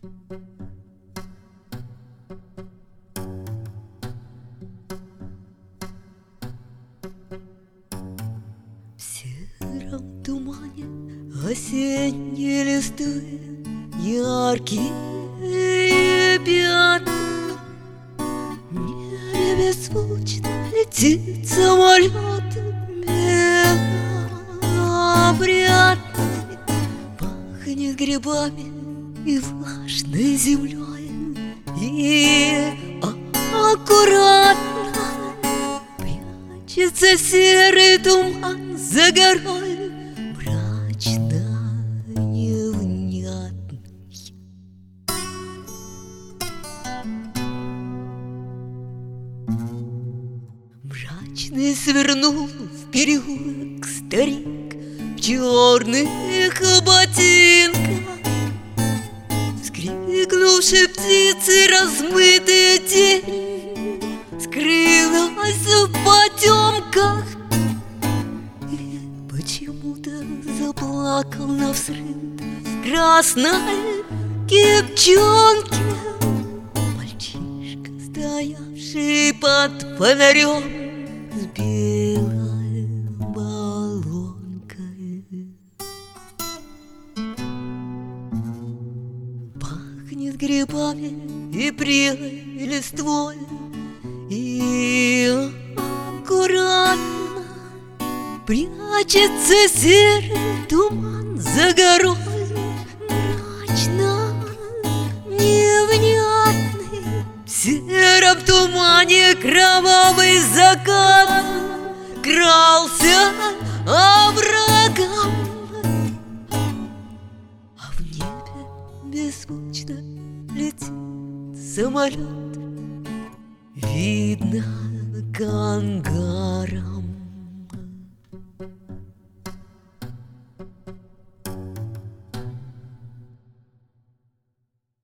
В сером тумане осенние листы, яркие пятна. В небе беззвучно летит самолет белопрядный, пахнет грибами и влажной землей, и аккуратно прячется серый туман за горой, мрачно невнятный. Мрачный свернул в переулок старик в черных ботинках. Вскрикнувши птицы, размытая тень скрылась в потемках. И почему-то заплакал навсрыд в красной кепчонке мальчишка, стоявший под фонарем с белой баллонкой. Пахнет грибами и прелой листвой, и аккуратно прячется серый туман за горой, мрачно невнятный. В сером тумане кровавый закат крался оврагом, а в небе беззвучно летит самолет, видно, Канган.